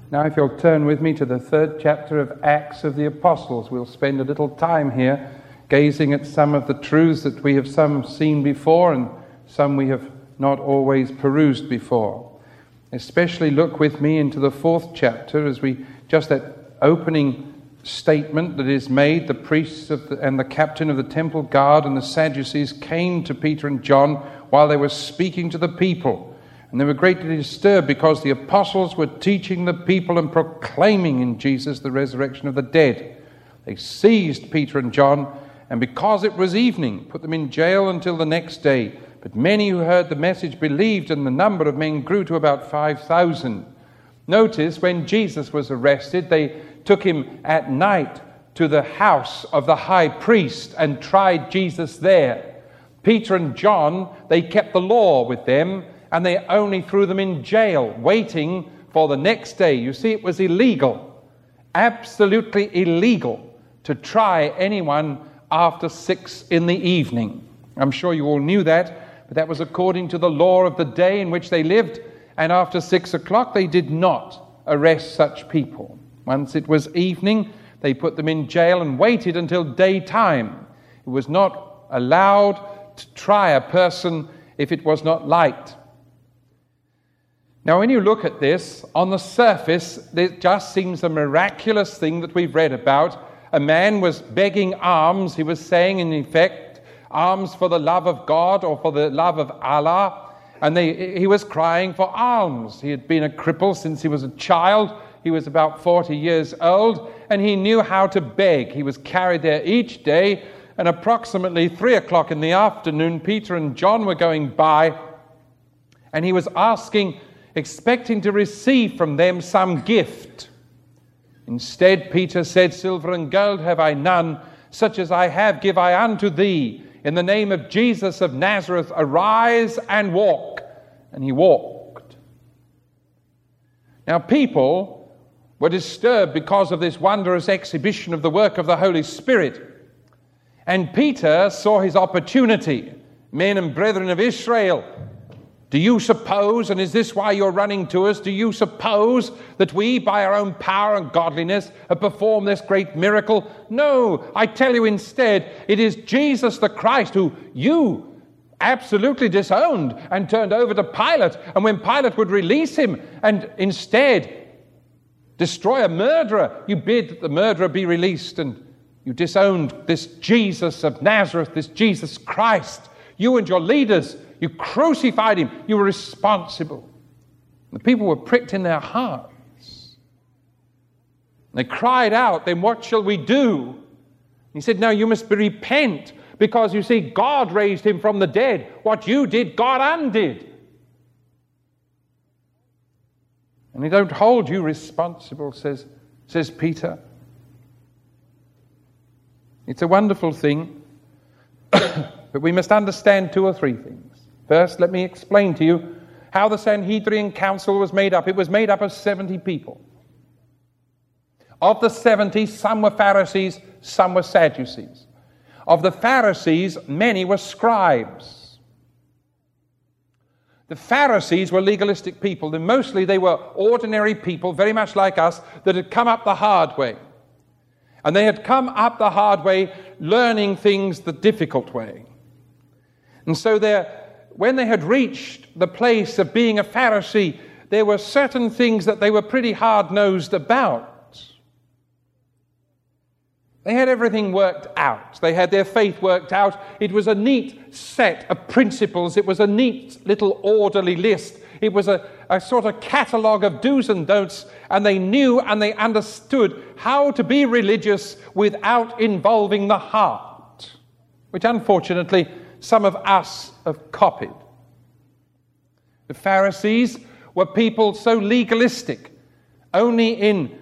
Now, if you'll turn with me to the 3rd chapter of Acts of the Apostles, we'll spend a little time here gazing at some of the truths that we have some seen before and some we have not always perused before. Especially look with me into the 4th chapter as we just that opening statement that is made. The priests and the captain of the temple guard and the Sadducees came to Peter and John while they were speaking to the people. And they were greatly disturbed because the apostles were teaching the people and proclaiming in Jesus the resurrection of the dead. They seized Peter and John, and because it was evening, put them in jail until the next day. But many who heard the message believed, and the number of men grew to about 5,000. Notice when Jesus was arrested, they took him at night to the house of the high priest and tried Jesus there. Peter and John, they kept the law with them, and they only threw them in jail, waiting for the next day. You see, it was illegal, absolutely illegal, to try anyone after 6 in the evening. I'm sure you all knew that, but that was according to the law of the day in which they lived, and after 6 o'clock they did not arrest such people. Once it was evening, they put them in jail and waited until daytime. It was not allowed to try a person if it was not light. Now, when you look at this, on the surface, it just seems a miraculous thing that we've read about. A man was begging alms. He was saying, in effect, alms for the love of God or for the love of Allah. And he was crying for alms. He had been a cripple since he was a child. He was about 40 years old, and he knew how to beg. He was carried there each day, and approximately 3 o'clock in the afternoon, Peter and John were going by, and he was asking, expecting to receive from them some gift. Instead, Peter said, "Silver and gold have I none, such as I have give I unto thee. In the name of Jesus of Nazareth, arise and walk." And he walked. Now, people were disturbed because of this wondrous exhibition of the work of the Holy Spirit. And Peter saw his opportunity. Men and brethren of Israel, do you suppose, and is this why you're running to us, do you suppose that we, by our own power and godliness, have performed this great miracle? No, I tell you instead, it is Jesus the Christ who you absolutely disowned and turned over to Pilate. And when Pilate would release him and instead destroy a murderer, you bid that the murderer be released, and you disowned this Jesus of Nazareth, this Jesus Christ. You and your leaders, you crucified him. You were responsible. The people were pricked in their hearts. They cried out, "Then what shall we do?" He said, "No, you must repent, because you see, God raised him from the dead. What you did, God undid. And they don't hold you responsible," says Peter. It's a wonderful thing, but we must understand 2 or 3 things. First, let me explain to you how the Sanhedrin Council was made up. It was made up of 70 people. Of the 70, some were Pharisees, some were Sadducees. Of the Pharisees, many were scribes. The Pharisees were legalistic people, and mostly they were ordinary people, very much like us, that had come up the hard way. And they had come up the hard way, learning things the difficult way. And so when they had reached the place of being a Pharisee, there were certain things that they were pretty hard-nosed about. They had everything worked out. They had their faith worked out. It was a neat set of principles. It was a neat little orderly list. It was a sort of catalogue of do's and don'ts, and they knew and they understood how to be religious without involving the heart, which unfortunately some of us have copied. The Pharisees were people so legalistic, only in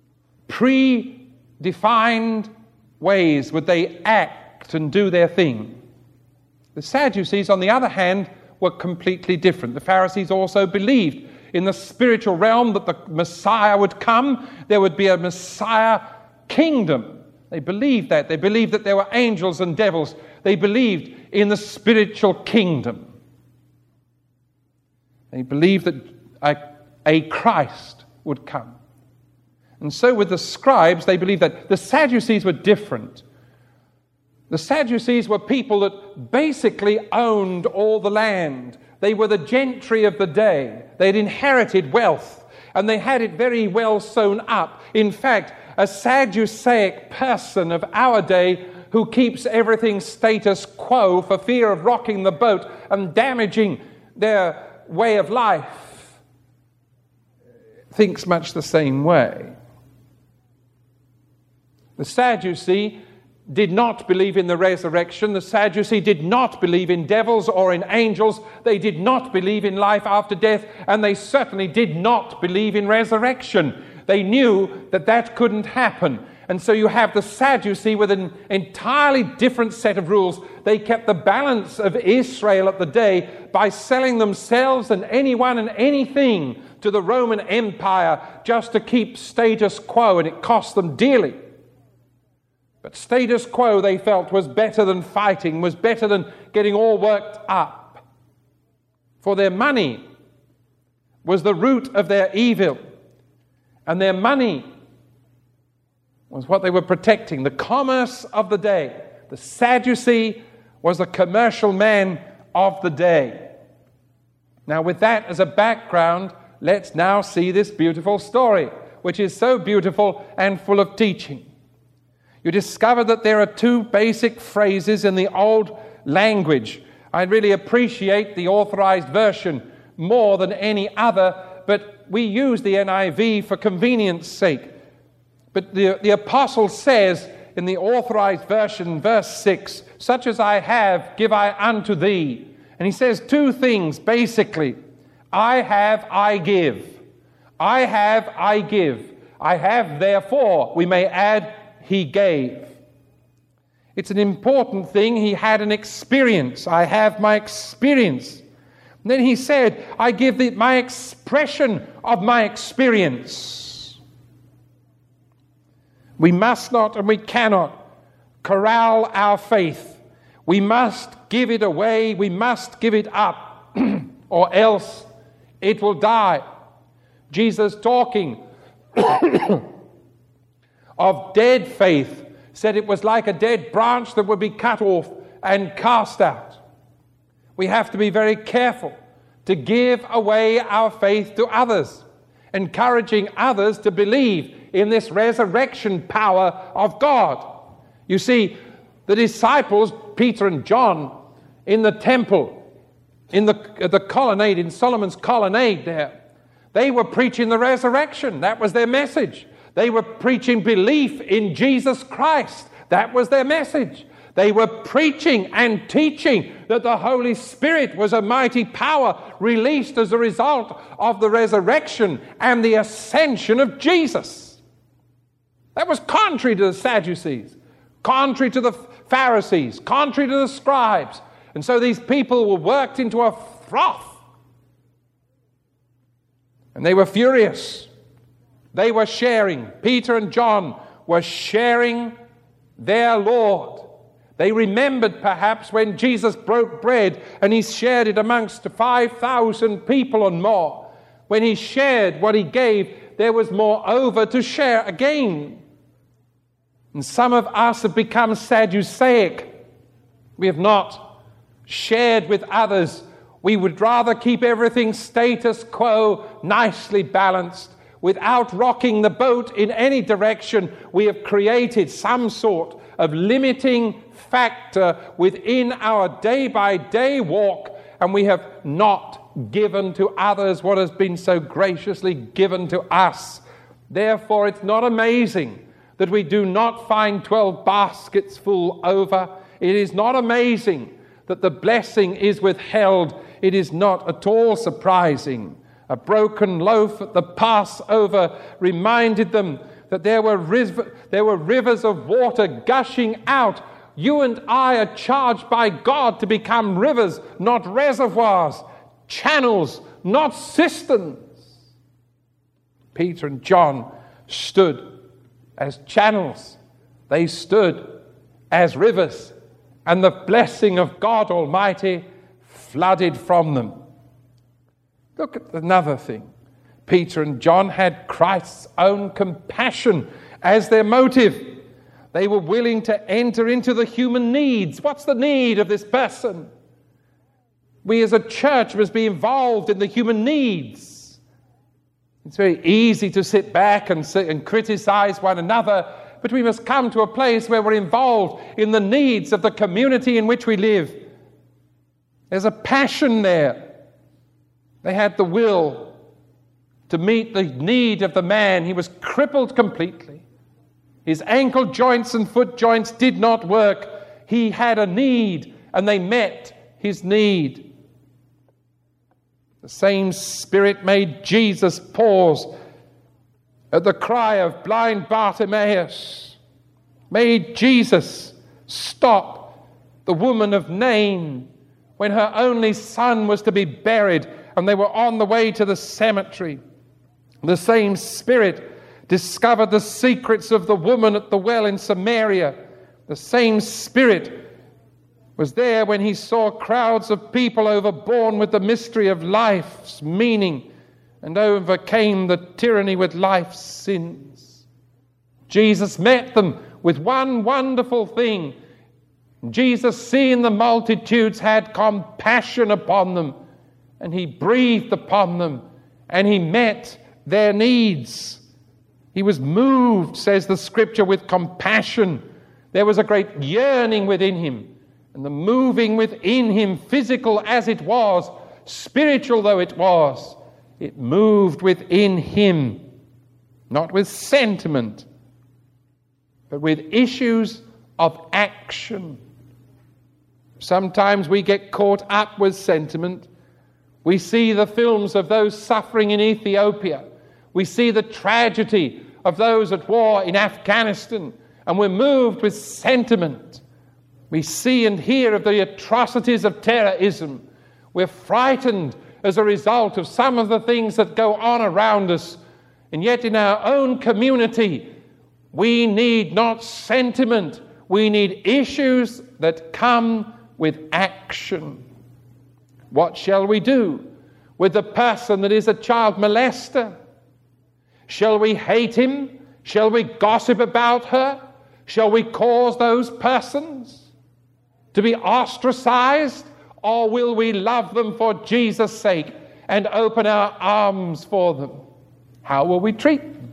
predefined ways would they act and do their thing. The Sadducees, on the other hand, were completely different. The Pharisees also believed in the spiritual realm that the Messiah would come. There would be a Messiah kingdom. They believed that. They believed that there were angels and devils. They believed in the spiritual kingdom. They believed that a Christ would come. And so with the scribes, they believed that the Sadducees were different. The Sadducees were people that basically owned all the land. They were the gentry of the day. They had inherited wealth, and they had it very well sewn up. In fact, a Sadduceic person of our day who keeps everything status quo for fear of rocking the boat and damaging their way of life thinks much the same way. The Sadducee did not believe in the resurrection. The Sadducee did not believe in devils or in angels. They did not believe in life after death, and they certainly did not believe in resurrection. They knew that that couldn't happen. And so you have the Sadducee with an entirely different set of rules. They kept the balance of Israel at the day by selling themselves and anyone and anything to the Roman Empire just to keep status quo, and it cost them dearly. But status quo, they felt, was better than fighting, was better than getting all worked up. For their money was the root of their evil, and their money was what they were protecting, the commerce of the day. The Sadducee was the commercial man of the day. Now, with that as a background, let's now see this beautiful story, which is so beautiful and full of teaching. You discover that there are two basic phrases in the old language. I really appreciate the Authorized Version more than any other, but we use the NIV for convenience sake. But the apostle says in the Authorized Version, verse 6, "Such as I have, give I unto thee." And he says two things, basically. I have, I give. I have, I give. I have, therefore, we may add, he gave. It's an important thing. He had an experience. I have my experience. And then he said, I give thee my expression of my experience. We must not and we cannot corral our faith. We must give it away. We must give it up, or else it will die. Jesus, talking of dead faith, said it was like a dead branch that would be cut off and cast out. We have to be very careful to give away our faith to others, encouraging others to believe in this resurrection power of God. You see, the disciples, Peter and John, in the temple, in the colonnade, in Solomon's colonnade there, they were preaching the resurrection. That was their message. They were preaching belief in Jesus Christ. That was their message. They were preaching and teaching that the Holy Spirit was a mighty power released as a result of the resurrection and the ascension of Jesus. That was contrary to the Sadducees, contrary to the Pharisees, contrary to the scribes. And so these people were worked into a froth. And they were furious. They were sharing. Peter and John were sharing their Lord. They remembered perhaps when Jesus broke bread and he shared it amongst 5,000 people and more. When he shared what he gave, there was more over to share again. And some of us have become Sadduceic. We have not shared with others. We would rather keep everything status quo, nicely balanced. Without rocking the boat in any direction, we have created some sort of limiting factor within our day-by-day walk, and we have not given to others what has been so graciously given to us. Therefore, it's not amazing that we do not find 12 baskets full over. It is not amazing that the blessing is withheld. It is not at all surprising. A broken loaf at the Passover reminded them that there were rivers of water gushing out. You and I are charged by God to become rivers, not reservoirs, channels, not cisterns. Peter and John stood as channels. They stood as rivers, and the blessing of God Almighty flooded from them. Look at another thing. Peter and John had Christ's own compassion as their motive. They were willing to enter into the human needs. What's the need of this person? We as a church must be involved in the human needs. It's very easy to sit back and criticize one another, but we must come to a place where we're involved in the needs of the community in which we live. There's a passion there. They had the will to meet the need of the man. He was crippled completely. His ankle joints and foot joints did not work. He had a need, and they met his need. The same Spirit made Jesus pause at the cry of blind Bartimaeus, made Jesus stop the woman of Nain when her only son was to be buried and they were on the way to the cemetery. The same Spirit discovered the secrets of the woman at the well in Samaria. The same Spirit was there when he saw crowds of people overborne with the mystery of life's meaning and overcame the tyranny with life's sins. Jesus met them with one wonderful thing. Jesus, seeing the multitudes, had compassion upon them, and he breathed upon them, and he met their needs. He was moved, says the Scripture, with compassion. There was a great yearning within him, and the moving within him, physical as it was, spiritual though it was, it moved within him, not with sentiment, but with issues of action. Sometimes we get caught up with sentiment. We see the films of those suffering in Ethiopia. We see the tragedy of those at war in Afghanistan, and we're moved with sentiment. We see and hear of the atrocities of terrorism. We're frightened as a result of some of the things that go on around us. And yet in our own community, we need not sentiment. We need issues that come with action. What shall we do with the person that is a child molester? Shall we hate him? Shall we gossip about her? Shall we cause those persons to be ostracized? Or will we love them for Jesus' sake and open our arms for them? How will we treat them?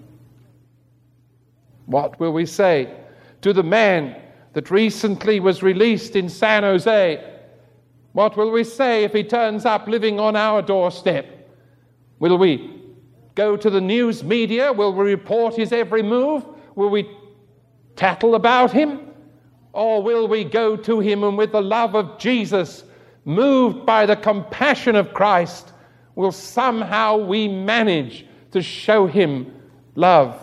What will we say to the man that recently was released in San Jose? What will we say if he turns up living on our doorstep? Will we go to the news media? Will we report his every move? Will we tattle about him? Or will we go to him and with the love of Jesus, moved by the compassion of Christ, will somehow we manage to show him love?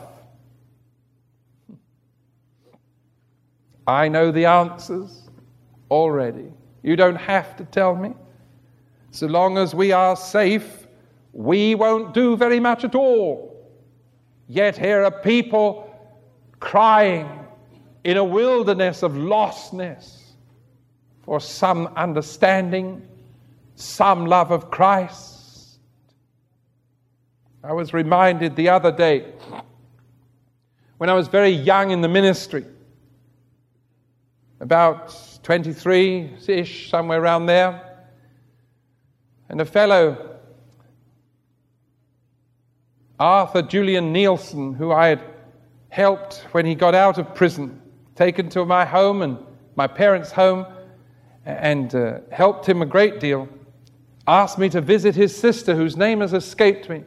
I know the answers already. You don't have to tell me. So long as we are safe, we won't do very much at all. Yet here are people crying in a wilderness of lostness for some understanding, some love of Christ. I was reminded the other day, when I was very young in the ministry, about 23-ish, somewhere around there, and a fellow, Arthur Julian Nielsen, who I had helped when he got out of prison, taken to my home and my parents' home, and helped him a great deal, asked me to visit his sister, whose name has escaped me.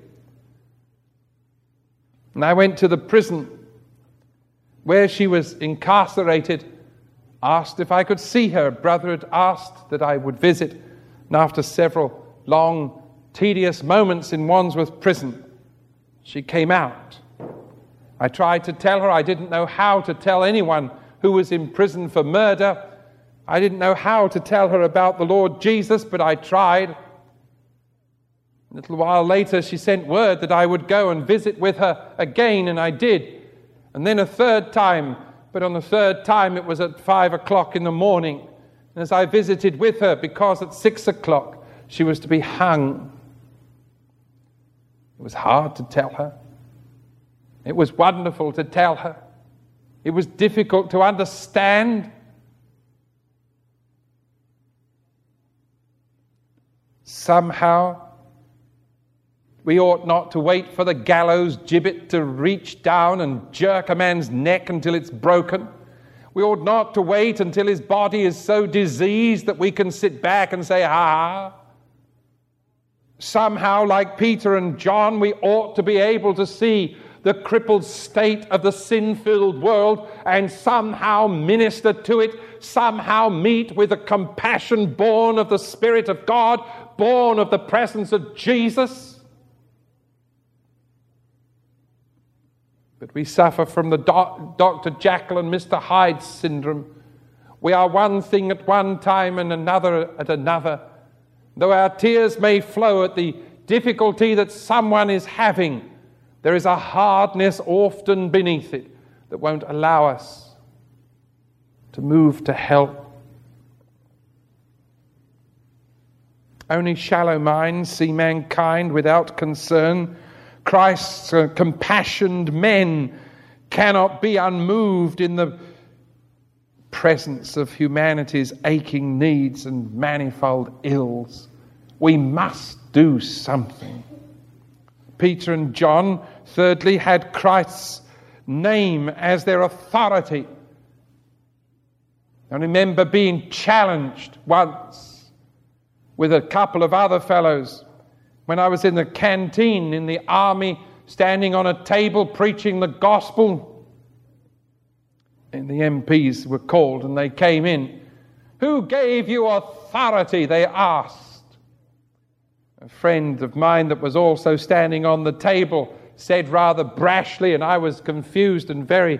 And I went to the prison where she was incarcerated, asked if I could see her. A brother had asked that I would visit, and after several long, tedious moments in Wandsworth Prison, she came out. I tried to tell her I didn't know how to tell anyone who was in prison for murder. I didn't know how to tell her about the Lord Jesus, but I tried. A little while later, she sent word that I would go and visit with her again, and I did. And then a third time, but on the third time it was at 5 o'clock in the morning. And as I visited with her, because at 6 o'clock she was to be hung. It was hard to tell her. It was wonderful to tell her. It was difficult to understand. Somehow, we ought not to wait for the gallows gibbet to reach down and jerk a man's neck until it's broken. We ought not to wait until his body is so diseased that we can sit back and say, ha. Somehow, like Peter and John, we ought to be able to see the crippled state of the sin-filled world and somehow minister to it, somehow meet with a compassion born of the Spirit of God, born of the presence of Jesus. But we suffer from the Dr. Jekyll and Mr. Hyde syndrome. We are one thing at one time and another at another. Though our tears may flow at the difficulty that someone is having, there is a hardness often beneath it that won't allow us to move to help. Only shallow minds see mankind without concern. Christ's compassioned men cannot be unmoved in the presence of humanity's aching needs and manifold ills. We must do something. Peter and John, thirdly, had Christ's name as their authority. I remember being challenged once with a couple of other fellows when I was in the canteen in the army, standing on a table preaching the gospel. And the MPs were called and they came in. Who gave you authority? They asked. A friend of mine that was also standing on the table said rather brashly, and I was confused and very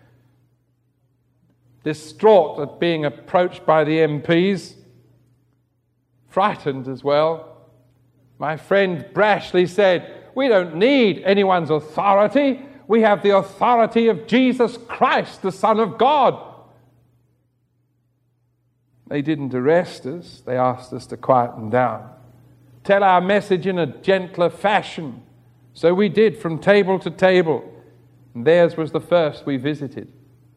distraught at being approached by the MPs, frightened as well. My friend brashly said, "We don't need anyone's authority. We have the authority of Jesus Christ, the Son of God." They didn't arrest us. They asked us to quieten down, tell our message in a gentler fashion. So we did, from table to table. And theirs was the first we visited.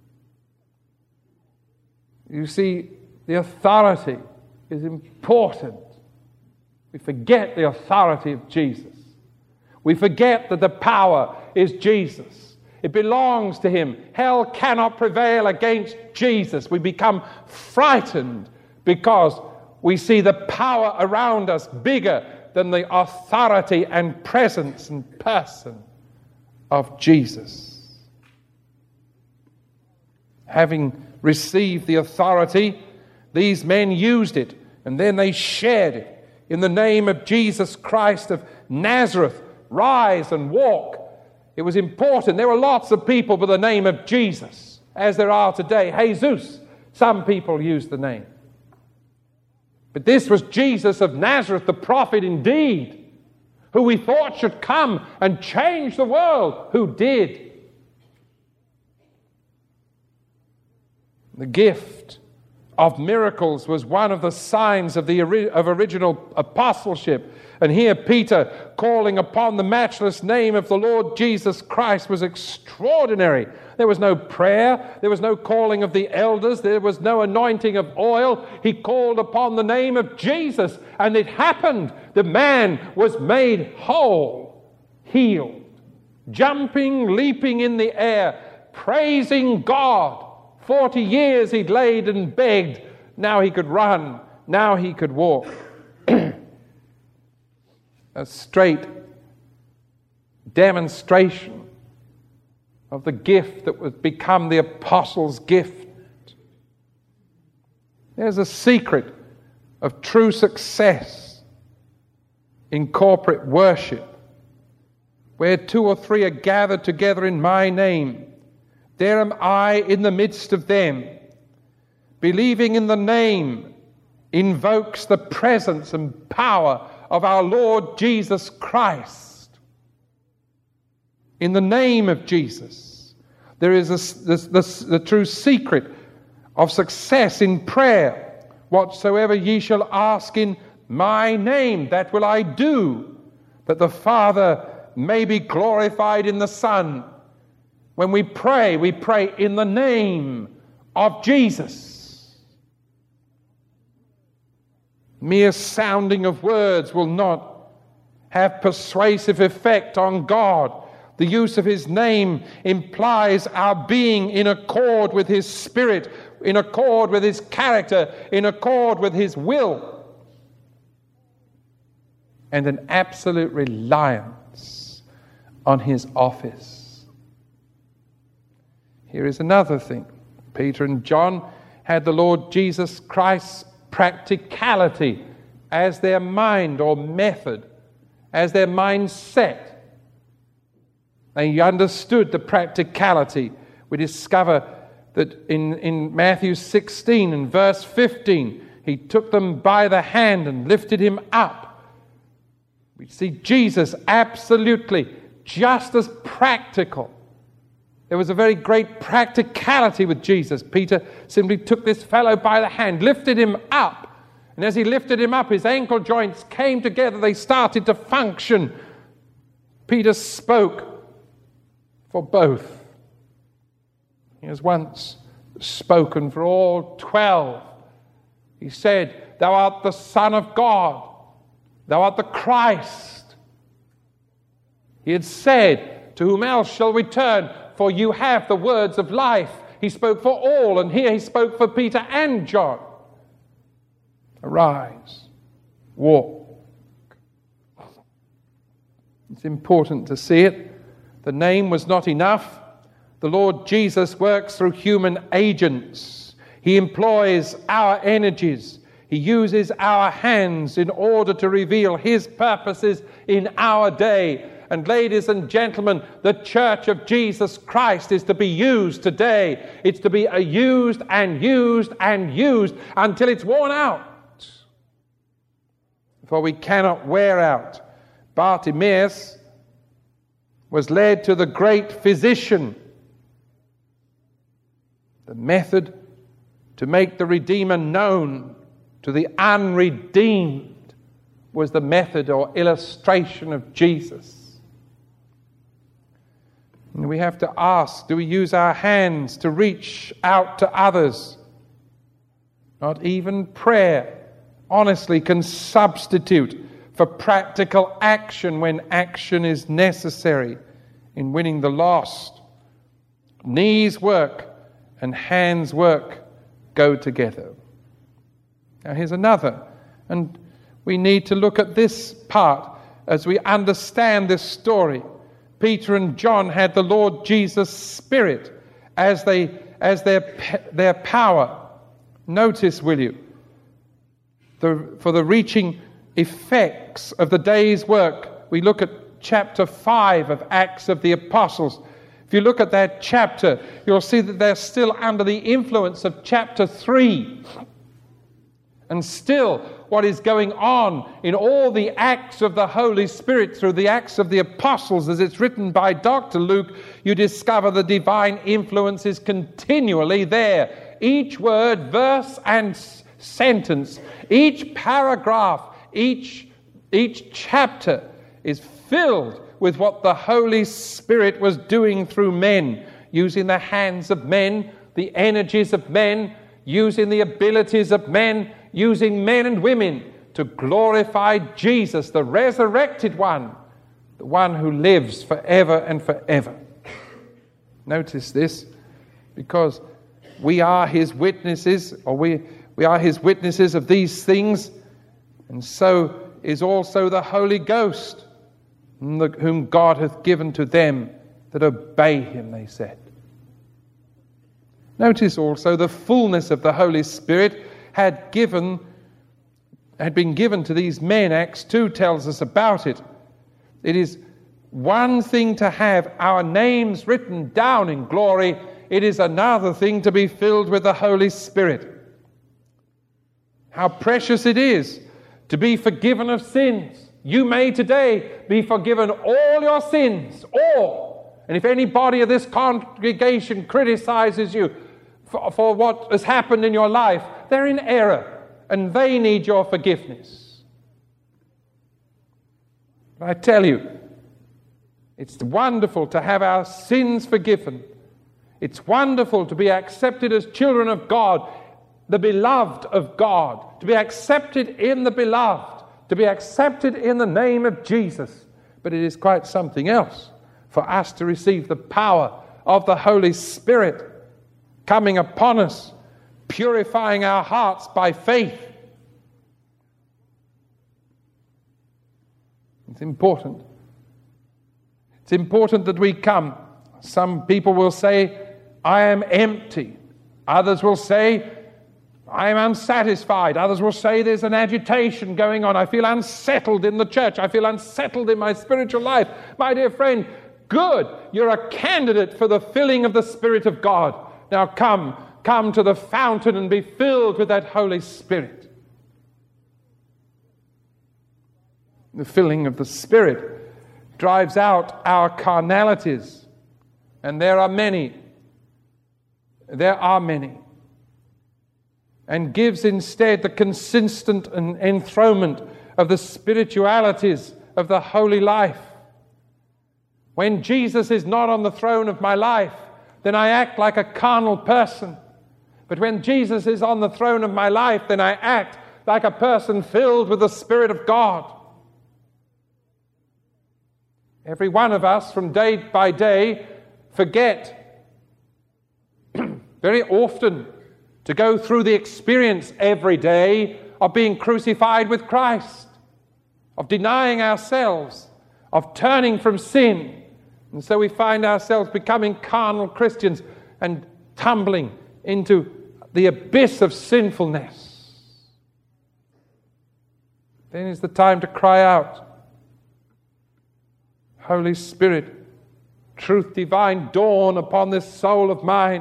You see, the authority is important. We forget the authority of Jesus. We forget that the power is Jesus. It belongs to him. Hell cannot prevail against Jesus. We become frightened because we see the power around us bigger than the authority and presence and person of Jesus. Having received the authority, these men used it, and then they shared it. In the name of Jesus Christ of Nazareth, rise and walk. It was important. There were lots of people by the name of Jesus, as there are today. Jesus, some people use the name. But this was Jesus of Nazareth, the prophet indeed, who we thought should come and change the world, who did. The gift of miracles was one of the signs of original apostleship. And here Peter, calling upon the matchless name of the Lord Jesus Christ, was extraordinary. There was no prayer. There was no calling of the elders. There was no anointing of oil. He called upon the name of Jesus, and it happened. The man was made whole, healed, jumping, leaping in the air, praising God. 40 years he'd laid and begged. Now he could run. Now he could walk. A straight demonstration of the gift that would become the apostles' gift. There's a secret of true success in corporate worship. Where 2 or 3 are gathered together in my name, there am I in the midst of them. Believing in the name invokes the presence and power of our Lord Jesus Christ. In the name of Jesus, there is the true secret of success in prayer. Whatsoever ye shall ask in my name, that will I do, that the Father may be glorified in the Son. When we pray in the name of Jesus. Mere sounding of words will not have persuasive effect on God. The use of his name implies our being in accord with his Spirit, in accord with his character, in accord with his will, and an absolute reliance on his office. Here is another thing. Peter and John had the Lord Jesus Christ's practicality as their mind or method, as their mindset. They understood the practicality. We discover that in Matthew 16 and verse 15, he took them by the hand and lifted him up. We see Jesus absolutely just as practical. There was a very great practicality with Jesus. Peter simply took this fellow by the hand, lifted him up. And as he lifted him up, his ankle joints came together. They started to function. Peter spoke for both. He has once spoken for all 12. He said, "Thou art the Son of God. Thou art the Christ." He had said, "To whom else shall we turn? For you have the words of life." He spoke for all, and here he spoke for Peter and John. Arise, walk. It's important to see it. The name was not enough. The Lord Jesus works through human agents. He employs our energies. He uses our hands in order to reveal his purposes in our day. And ladies and gentlemen, the Church of Jesus Christ is to be used today. It's to be used and used and used until it's worn out. For we cannot wear out. Bartimaeus was led to the great physician. The method to make the Redeemer known to the unredeemed was the method or illustration of Jesus. And we have to ask, do we use our hands to reach out to others? Not even prayer, honestly, can substitute for practical action when action is necessary in winning the lost. Knees work and hands work go together. Now here's another, and we need to look at this part as we understand this story. Peter and John had the Lord Jesus' Spirit as their power. Notice, will you, for the reaching effects of the day's work. We look at chapter 5 of Acts of the Apostles. If you look at that chapter, you'll see that they're still under the influence of chapter 3. And still, what is going on in all the acts of the Holy Spirit through the Acts of the Apostles, as it's written by Dr. Luke, you discover the divine influence is continually there. Each word, verse, and sentence, each paragraph, each chapter is filled with what the Holy Spirit was doing through men, using the hands of men, the energies of men, using the abilities of men, using men and women to glorify Jesus, the resurrected one, the one who lives forever and forever. Notice this, because we are his witnesses, or we are his witnesses of these things, and so is also the Holy Ghost, whom God hath given to them that obey him, they said. Notice also the fullness of the Holy Spirit had been given to these men. Acts 2 tells us about it. It is one thing to have our names written down in glory. It is another thing to be filled with the Holy Spirit. How precious it is to be forgiven of sins. You may today be forgiven all your sins, all. And if anybody of this congregation criticizes you for what has happened in your life, they're in error and they need your forgiveness. But I tell you, It's wonderful to have our sins forgiven. It's wonderful to be accepted as children of God, the beloved of God, to be accepted in the beloved, to be accepted in the name of Jesus. But it is quite something else for us to receive the power of the Holy Spirit coming upon us, purifying our hearts by faith. It's important. It's important that we come. Some people will say, I am empty. Others will say, I am unsatisfied. Others will say there's an agitation going on. I feel unsettled in the church. I feel unsettled in my spiritual life. My dear friend, good. You're a candidate for the filling of the Spirit of God. Now come to the fountain and be filled with that Holy Spirit. The filling of the Spirit drives out our carnalities. And there are many. There are many. And gives instead the consistent enthronement of the spiritualities of the holy life. When Jesus is not on the throne of my life, then I act like a carnal person. But when Jesus is on the throne of my life, then I act like a person filled with the Spirit of God. Every one of us from day by day forget very often to go through the experience every day of being crucified with Christ, of denying ourselves, of turning from sin. And so we find ourselves becoming carnal Christians and tumbling into the abyss of sinfulness. Then is the time to cry out, Holy Spirit, truth divine, dawn upon this soul of mine.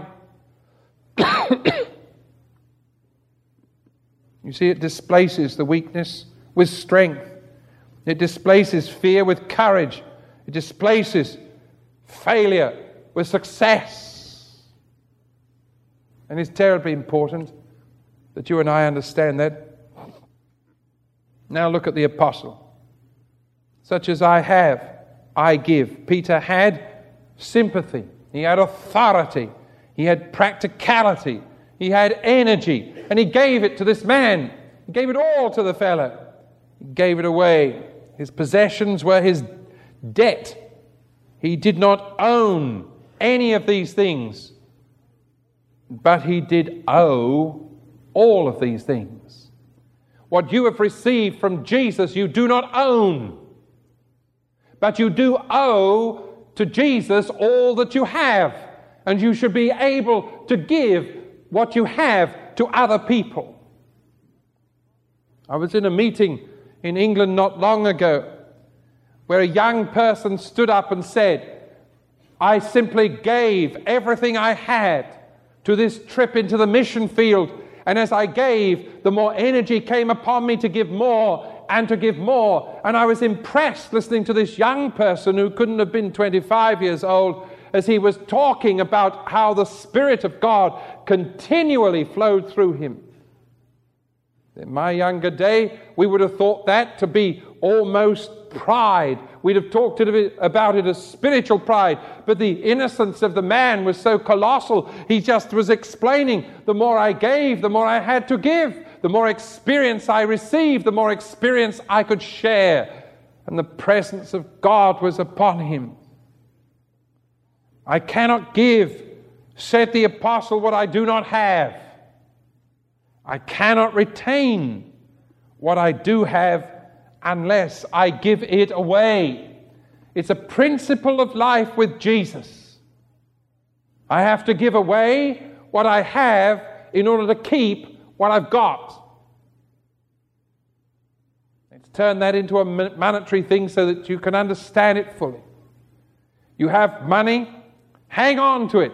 You see, it displaces the weakness with strength. It displaces fear with courage. It displaces failure with success. And it's terribly important that you and I understand that. Now look at the apostle. Such as I have, I give. Peter had sympathy. He had authority. He had practicality. He had energy. And he gave it to this man. He gave it all to the fellow. He gave it away. His possessions were his debt. He did not own any of these things, but he did owe all of these things. What you have received from Jesus, you do not own, but you do owe to Jesus all that you have, and you should be able to give what you have to other people. I was in a meeting in England not long ago where a young person stood up and said, I simply gave everything I had to this trip into the mission field, and as I gave, the more energy came upon me to give more and to give more. And I was impressed listening to this young person who couldn't have been 25 years old as he was talking about how the Spirit of God continually flowed through him. In my younger day, we would have thought that to be almost pride. We'd have talked about it as spiritual pride, but the innocence of the man was so colossal. He just was explaining, the more I gave, the more I had to give. The more experience I received, the more experience I could share. And the presence of God was upon him. I cannot give, said the apostle, what I do not have. I cannot retain what I do have unless I give it away. It's a principle of life with Jesus. I have to give away what I have in order to keep what I've got. Let's turn that into a monetary thing so that you can understand it fully. You have money, hang on to it.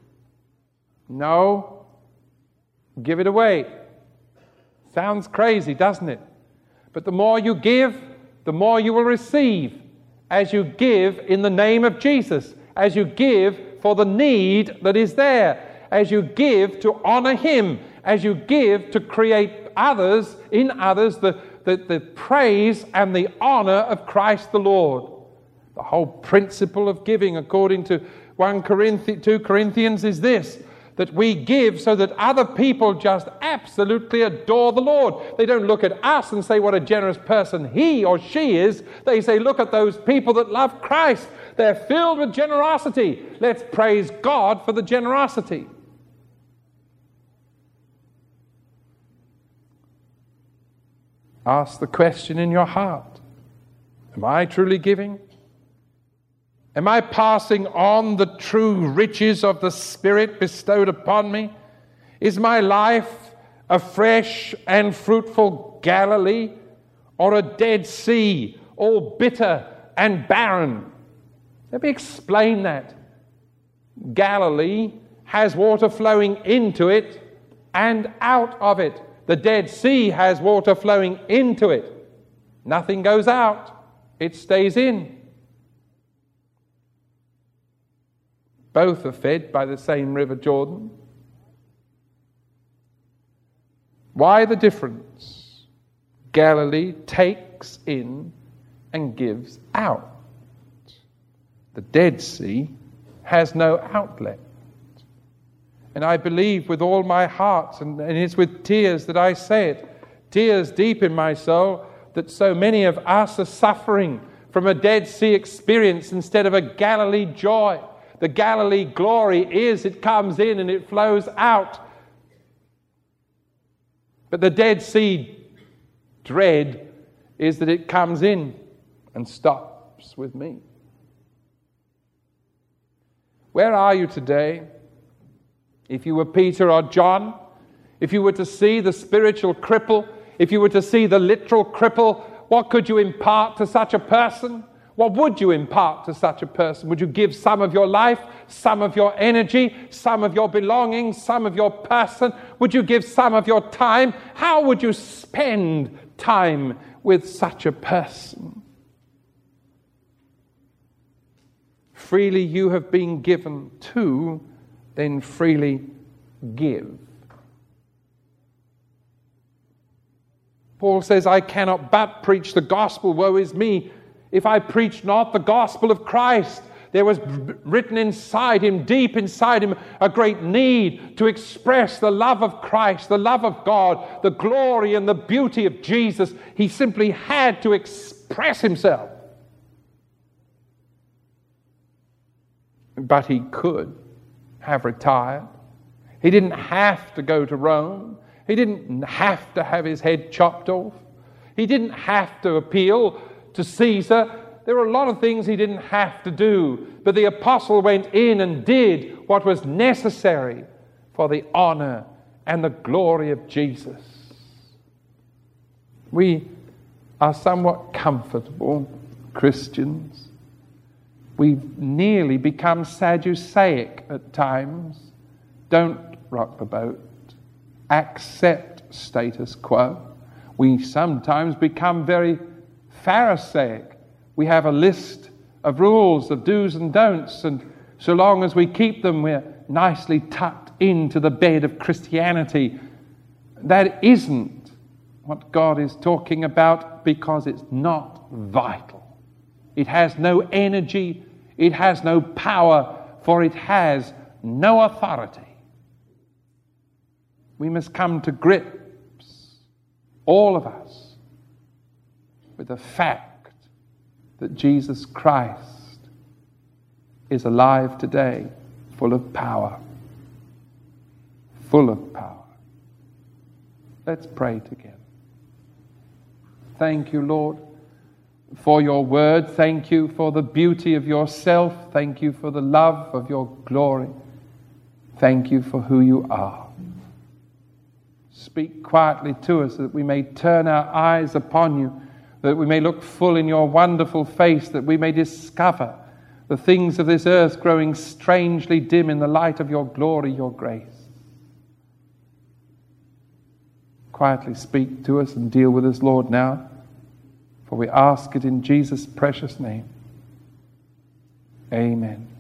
No, give it away. Sounds crazy, doesn't it? But the more you give, the more you will receive. As you give in the name of Jesus, as you give for the need that is there, as you give to honor Him, as you give to create in others the praise and the honor of Christ the Lord. The whole principle of giving, according to 2 Corinthians, is this, that we give so that other people just absolutely adore the Lord. They don't look at us and say what a generous person he or she is. They say, look at those people that love Christ. They're filled with generosity. Let's praise God for the generosity. Ask the question in your heart. Am I truly giving? Am I passing on the true riches of the Spirit bestowed upon me? Is my life a fresh and fruitful Galilee, or a Dead Sea, all bitter and barren? Let me explain that. Galilee has water flowing into it and out of it. The Dead Sea has water flowing into it. Nothing goes out. It stays in. Both are fed by the same river Jordan. Why the difference? Galilee takes in and gives out. The Dead Sea has no outlet. And I believe with all my heart, and it's with tears that I say it, tears deep in my soul, that so many of us are suffering from a Dead Sea experience instead of a Galilee joy. The Galilee glory is it comes in and it flows out. But the Dead Sea dread is that it comes in and stops with me. Where are you today? If you were Peter or John, if you were to see the spiritual cripple, if you were to see the literal cripple, what could you impart to such a person? What would you impart to such a person? Would you give some of your life, some of your energy, some of your belongings, some of your person? Would you give some of your time? How would you spend time with such a person? Freely you have been given to, then freely give. Paul says, I cannot but preach the gospel, woe is me, if I preach not the gospel of Christ. There was written inside him, deep inside him, a great need to express the love of Christ, the love of God, the glory and the beauty of Jesus. He simply had to express himself. But he could have retired. He didn't have to go to Rome. He didn't have to have his head chopped off. He didn't have to appeal to Caesar. There were a lot of things he didn't have to do. But the apostle went in and did what was necessary for the honor and the glory of Jesus. We are somewhat comfortable Christians. We've nearly become Sadduceic at times. Don't rock the boat. Accept status quo. We sometimes become very Pharisaic. We have a list of rules, of do's and don'ts, and so long as we keep them, we're nicely tucked into the bed of Christianity. That isn't what God is talking about, because it's not vital. It has no energy, it has no power, for it has no authority. We must come to grips, all of us, with the fact that Jesus Christ is alive today, full of power. Full of power. Let's pray together. Thank you, Lord, for your word. Thank you for the beauty of yourself. Thank you for the love of your glory. Thank you for who you are. Speak quietly to us that we may turn our eyes upon you, that we may look full in your wonderful face, that we may discover the things of this earth growing strangely dim in the light of your glory, your grace. Quietly speak to us and deal with us, Lord, now, for we ask it in Jesus' precious name. Amen.